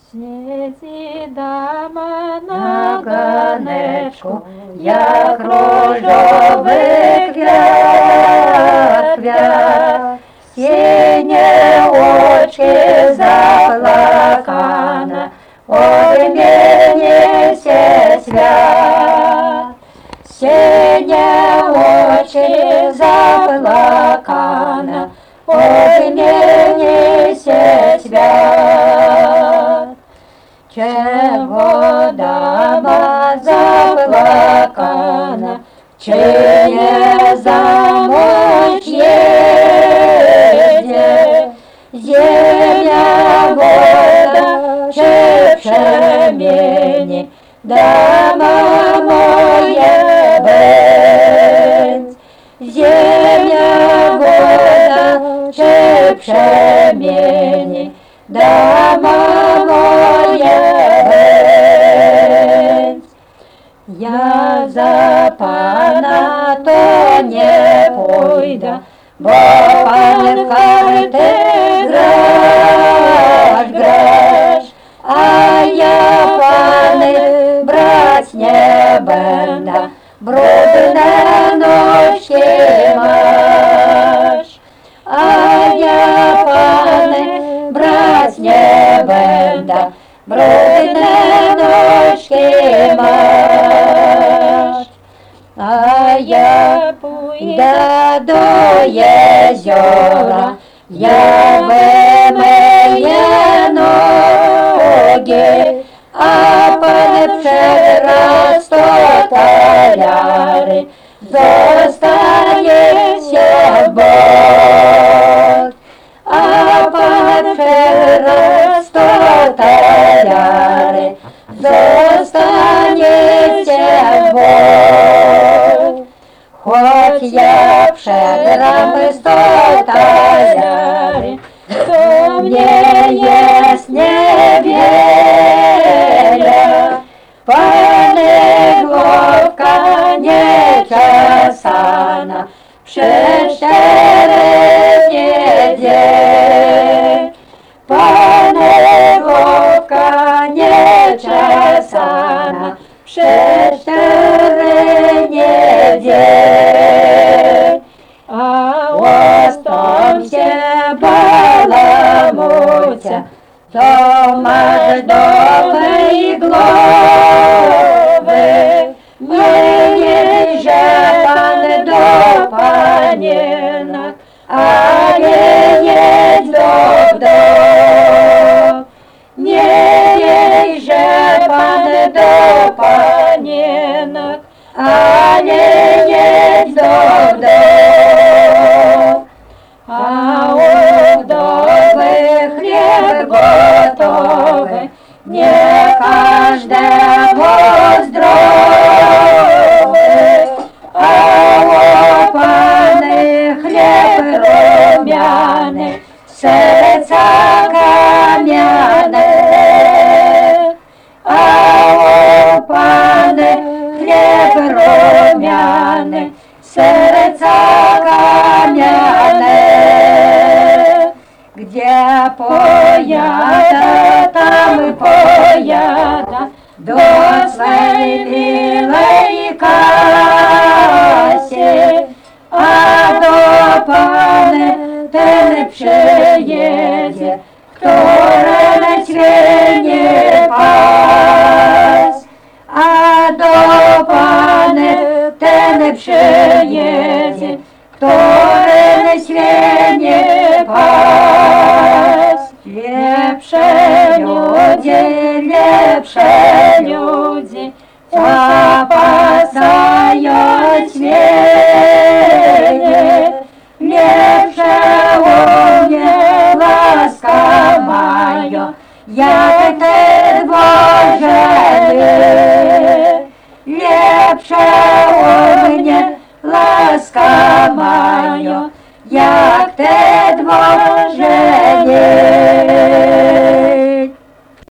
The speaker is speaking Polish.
Śniedzi dama na ganeczku, jak różowy kwiat, kwiat. Sinie oczki zaplakane, odmieni się świat. Sinie oczki zaplakane, odmieni się świat. Czego dama zaplakana, czy nie zamąż jedzie? Ziemia, woda, czy przemieni, dama moje być. Ziemia, woda, czy przemieni, dama moje być. Ja za Pana to nie pójdę, bo Pan karty grasz, a ja Pany brać nie będę, brudne nóżki masz. A ja Pany brać nie będę, brudne nóżki masz. A ja pójdę do jeziora, ja wymyję nogi, a Pan przeraz to taliary, zostanie się w bok. A Pan przeraz to taliary, zostanie się w bok. Choć ja przegram 100 taliary, to mnie jest niewiele. Panie, głowka nieczesana, przez 4 niedziel. Panie, głowka nieczesana, przez 4 niedziel. A ostąp się balamucia, to masz do mej głowy. Nie jedź, że Pan do panienek, a nie jedź do wdow. Nie jedź, że Pan do panienek, a nie jedź do wdow. A u wdowy chleb gotowy, nie każdemu zdrowy. A u Pany chleb rumiany, serca kamiane. A u Pany chleb rumiany, serca kamiane. Gdzie pojada, tam pojada, do swej milej Kasie, a do Pany ten przyjedzie, który na świecie pas. A do Pany ten przyjedzie, który na świecie pas. Lepsze ludzie, zapasają świecie. Lepsze łonie łaska mają, jak te dworzenie. Lepsze łonie łaska mają, jak te dworzenie.